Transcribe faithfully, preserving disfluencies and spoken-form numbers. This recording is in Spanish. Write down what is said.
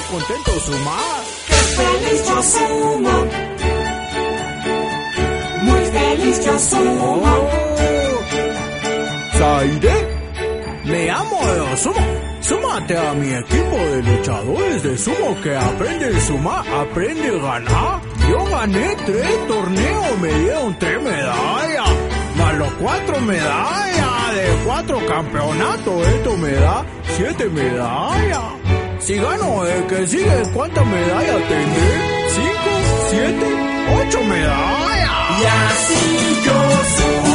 contento sumar. ¡Qué feliz yo sumo! Muy feliz yo sumo. Oh, Zaire, me amo de sumo. Súmate a mi equipo de luchadores de sumo que aprende a sumar, aprende a ganar. Yo gané tres torneos, me dieron tres medallas, más los cuatro medallas de cuatro campeonatos. Esto me da siete medallas. Si gano el que sigue, ¿cuántas medallas tendré? ¿Cinco? ¿Siete? ¿Ocho medallas? Y así yo sumo.